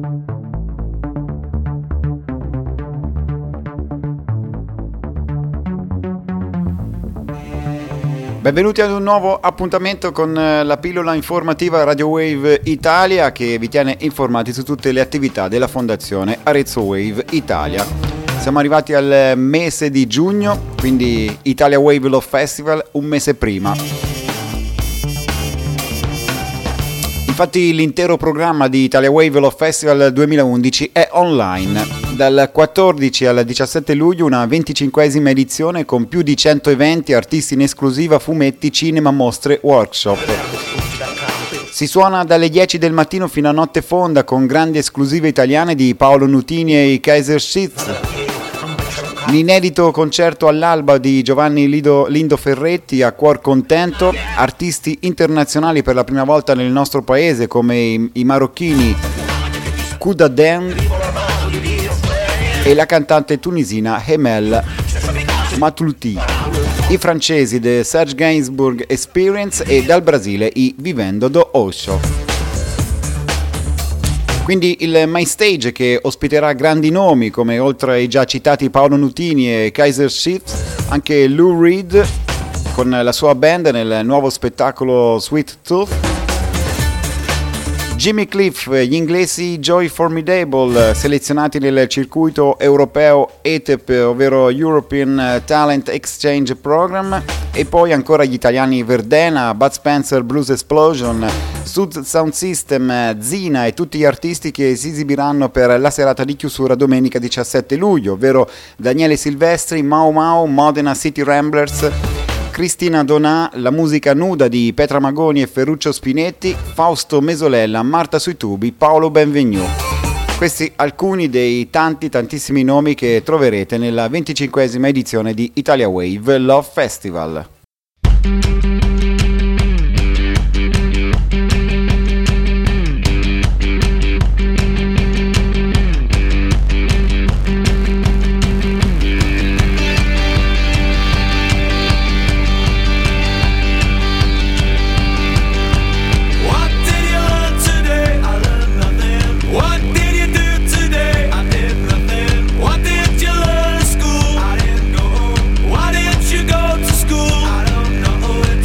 Benvenuti ad un nuovo appuntamento con la pillola informativa Radio Wave Italia che vi tiene informati su tutte le attività della Fondazione Arezzo Wave Italia. Siamo arrivati al mese di giugno, quindi Italia Wave Love Festival un mese prima. Infatti l'intero programma di Italia Wave Love Festival 2011 è online. Dal 14 al 17 luglio una 25esima edizione con più di 100 eventi, artisti in esclusiva, fumetti, cinema, mostre, workshop. Si suona dalle 10 del mattino fino a notte fonda con grandi esclusive italiane di Paolo Nutini e i Kaiser Chiefs. L'inedito concerto all'alba di Giovanni Lindo Ferretti a cuor contento, artisti internazionali per la prima volta nel nostro paese come i marocchini Kouda Den e la cantante tunisina Hemel Matlouti, i francesi The Serge Gainsbourg Experience e dal Brasile i Vivendo do Osho. Quindi il main stage che ospiterà grandi nomi come oltre ai già citati Paolo Nutini e Kaiser Chiefs, anche Lou Reed con la sua band nel nuovo spettacolo Sweet Tooth, Jimmy Cliff, gli inglesi Joy Formidable selezionati nel circuito europeo ETEP, ovvero European Talent Exchange Program, e poi ancora gli italiani Verdena, Bud Spencer Blues Explosion, Sud Sound System, Zina e tutti gli artisti che si esibiranno per la serata di chiusura domenica 17 luglio, ovvero Daniele Silvestri, Mau Mau, Modena City Ramblers, Cristina Donà, la musica nuda di Petra Magoni e Ferruccio Spinetti, Fausto Mesolella, Marta sui tubi, Paolo Benvenu. Questi alcuni dei tantissimi nomi che troverete nella 25esima edizione di Italia Wave Love Festival. School. I don't know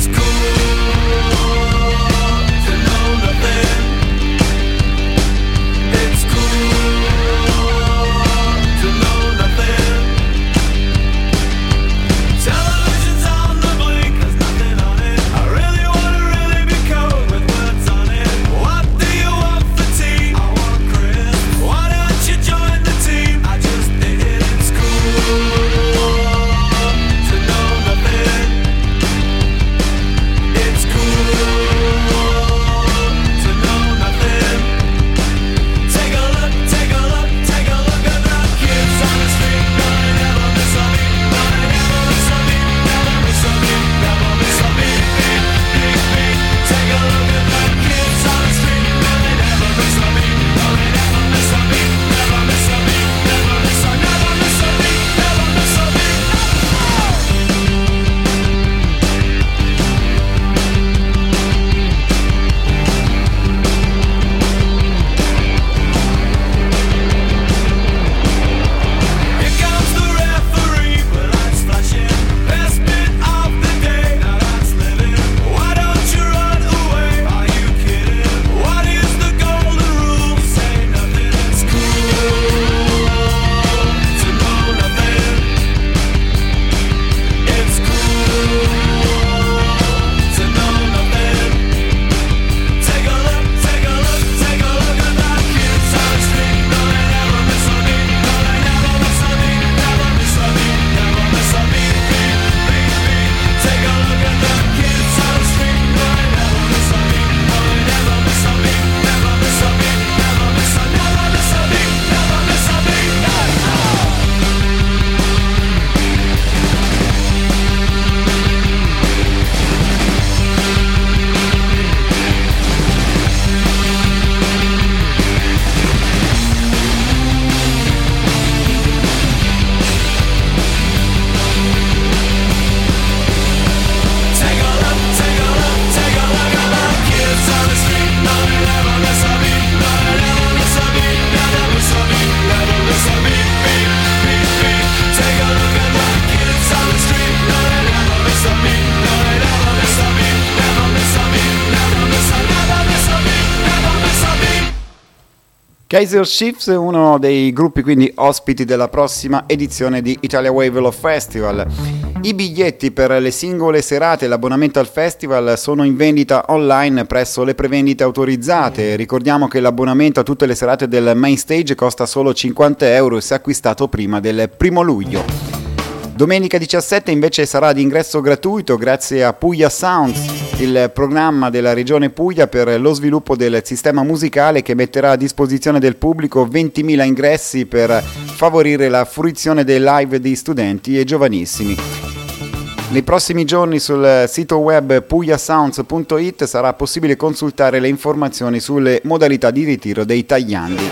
Kaiser Chiefs è uno dei gruppi quindi ospiti della prossima edizione di Italia Wave Love Festival. I biglietti per le singole serate e l'abbonamento al festival sono in vendita online presso le prevendite autorizzate. Ricordiamo che l'abbonamento a tutte le serate del main stage costa solo €50 se acquistato prima del 1 luglio. Domenica 17 invece sarà di ingresso gratuito grazie a Puglia Sounds, il programma della regione Puglia per lo sviluppo del sistema musicale che metterà a disposizione del pubblico 20.000 ingressi per favorire la fruizione dei live di studenti e giovanissimi. Nei prossimi giorni sul sito web pugliasounds.it sarà possibile consultare le informazioni sulle modalità di ritiro dei tagliandi.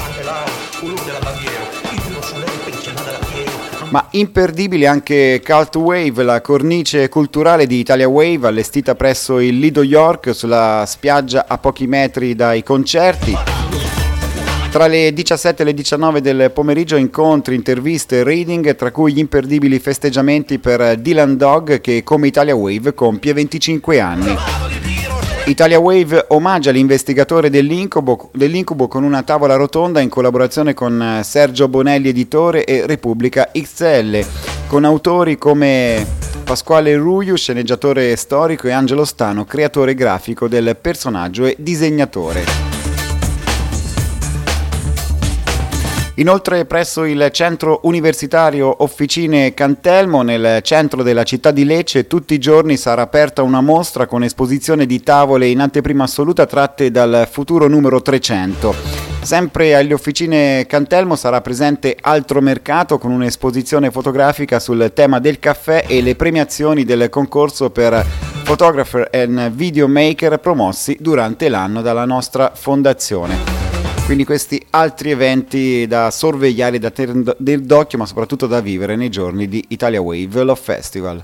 Ma imperdibile anche Cult Wave, la cornice culturale di Italia Wave allestita presso il Lido York sulla spiaggia a pochi metri dai concerti. Tra le 17 e le 19 del pomeriggio incontri, interviste e reading, tra cui gli imperdibili festeggiamenti per Dylan Dog che come Italia Wave compie 25 anni. Italia Wave omaggia l'investigatore dell'incubo con una tavola rotonda in collaborazione con Sergio Bonelli editore e Repubblica XL, con autori come Pasquale Ruiu, sceneggiatore storico, e Angelo Stano, creatore grafico del personaggio e disegnatore. Inoltre presso il centro universitario Officine Cantelmo, nel centro della città di Lecce, tutti i giorni sarà aperta una mostra con esposizione di tavole in anteprima assoluta tratte dal futuro numero 300. Sempre alle Officine Cantelmo sarà presente Altro Mercato con un'esposizione fotografica sul tema del caffè e le premiazioni del concorso per Photographer and Videomaker promossi durante l'anno dalla nostra fondazione. Quindi questi altri eventi da sorvegliare, da tenere d'occhio, ma soprattutto da vivere nei giorni di Italia Wave Love Festival.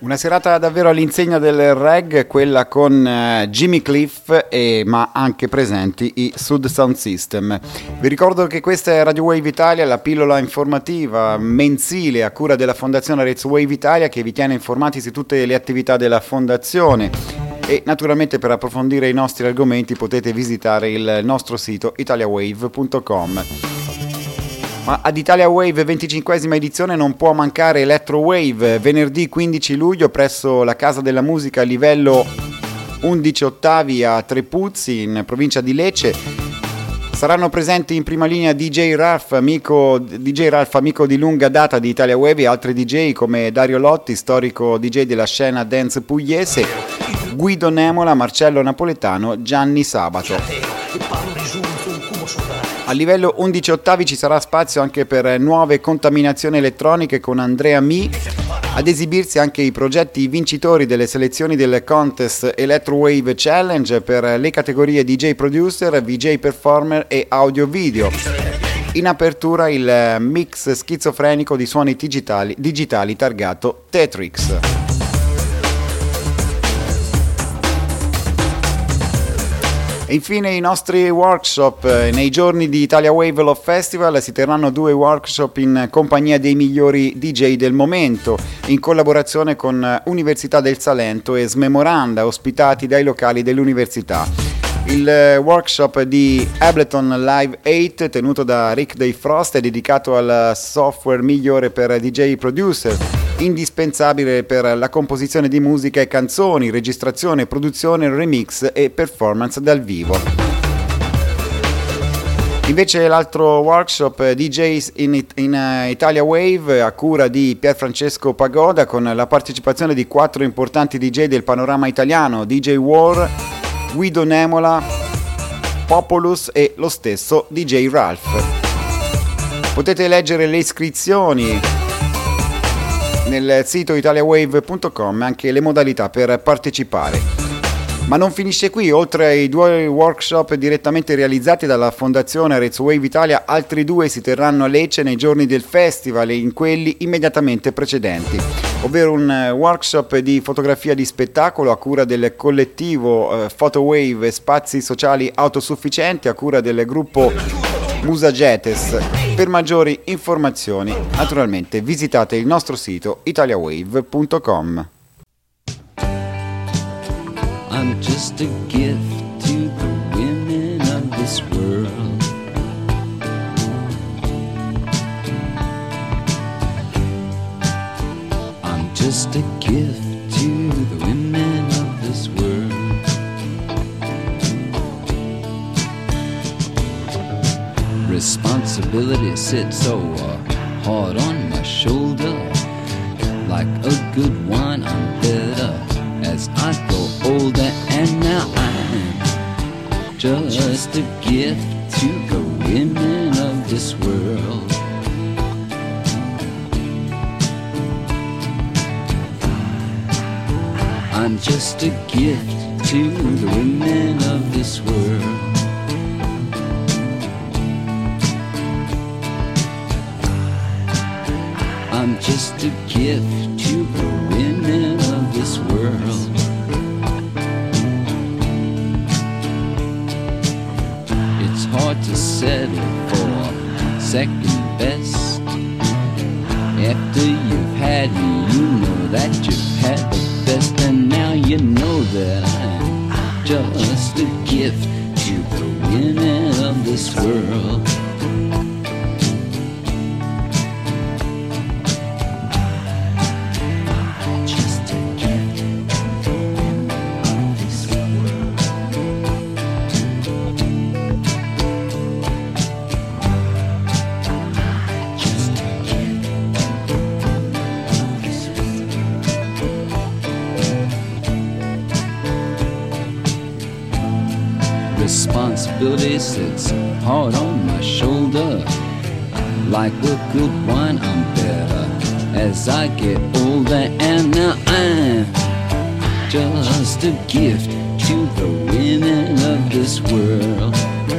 Una serata davvero all'insegna del reggae, quella con Jimmy Cliff ma anche presenti i Sud Sound System. Vi ricordo che questa è Radio Wave Italia, la pillola informativa mensile a cura della Fondazione Reds Wave Italia, che vi tiene informati su tutte le attività della Fondazione. E naturalmente per approfondire i nostri argomenti potete visitare il nostro sito italiawave.com. Ma ad Italia Wave 25esima edizione non può mancare Electro Wave, venerdì 15 luglio presso la Casa della Musica a livello 11 ottavi a Trepuzzi in provincia di Lecce. Saranno presenti in prima linea DJ Ralph, amico di lunga data di Italia Wave, e altri DJ come Dario Lotti, storico DJ della scena dance pugliese, Guido Nemola, Marcello Napoletano, Gianni Sabato. A livello 11 ottavi ci sarà spazio anche per nuove contaminazioni elettroniche con Andrea Mi, ad esibirsi anche i progetti vincitori delle selezioni del contest Electro Wave Challenge per le categorie DJ Producer, VJ Performer e Audio Video. In apertura il mix schizofrenico di suoni digitali targato Tetrix. E infine i nostri workshop. Nei giorni di Italia Wave Love Festival si terranno 2 workshop in compagnia dei migliori DJ del momento, in collaborazione con Università del Salento e Smemoranda, ospitati dai locali dell'università. Il workshop di Ableton Live 8, tenuto da Rick Day Frost, è dedicato al software migliore per DJ Producer, indispensabile per la composizione di musica e canzoni, registrazione, produzione, remix e performance dal vivo. Invece l'altro workshop DJs in Italia Wave a cura di Pierfrancesco Pagoda, con la partecipazione di 4 importanti DJ del panorama italiano: DJ War, Guido Nemola, Populus e lo stesso DJ Ralph. Potete leggere le iscrizioni nel sito italiawave.com e anche le modalità per partecipare. Ma non finisce qui. Oltre ai 2 workshop direttamente realizzati dalla Fondazione Reds Wave Italia, altri 2 si terranno a Lecce nei giorni del festival e in quelli immediatamente precedenti, ovvero un workshop di fotografia di spettacolo a cura del collettivo Photowave Spazi Sociali Autosufficienti, a cura del gruppo Musagetes. Per maggiori informazioni, naturalmente, visitate il nostro sito italiawave.com. I'm just a gift to the women of this world. I'm just a gift to the women of this world. Responsibility sits so hard on my shoulder. Like a good wine, I'm better as I grow older, and now I'm just a gift to the women of this world. I'm just a gift to the women of this world. I'm just a gift to the women of this world. It's hard to settle for second best. After you've had me, you know that you've had the best, and now you know that I'm just a gift to the women of this world. Responsibility sits hard on my shoulder. Like a good wine, I'm better as I get older, and now I'm just a gift to the women of this world.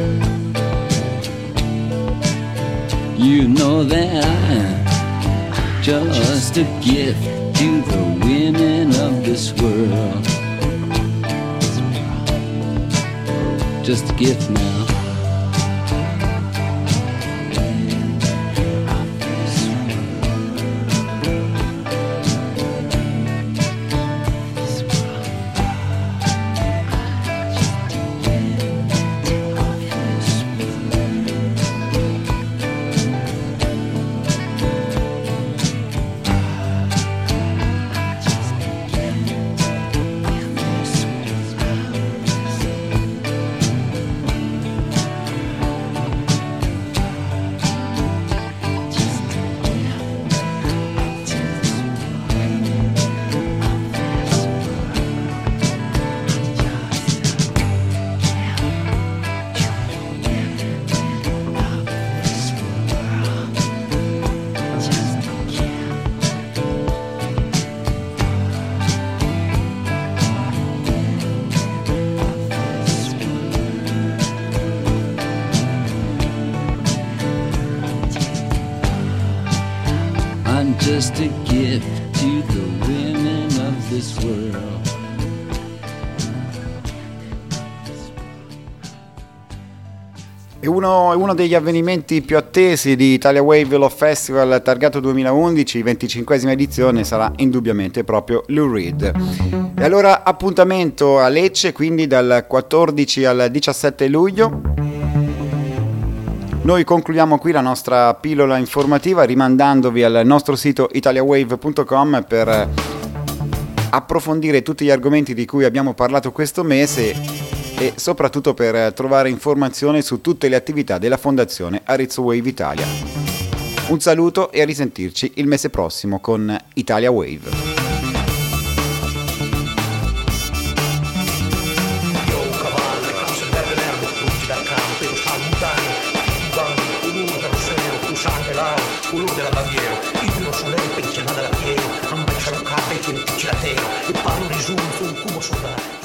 You know that I'm just a gift to the women this world. Just a gift now. I'm just a gift to the women of this world. E uno degli avvenimenti più attesi di Italia Wave Love Festival targato 2011, 25esima edizione, sarà indubbiamente proprio Lou Reed. E allora appuntamento a Lecce, quindi dal 14 al 17 luglio. Noi concludiamo qui la nostra pillola informativa rimandandovi al nostro sito italiawave.com per approfondire tutti gli argomenti di cui abbiamo parlato questo mese e soprattutto per trovare informazioni su tutte le attività della Fondazione Arezzo Wave Italia. Un saluto e a risentirci il mese prossimo con Italia Wave. Colore della bandiera, il tiro su lei pensionata da pieno, ambasciano cape che ti la teno, e parlo di su un cubo soldato.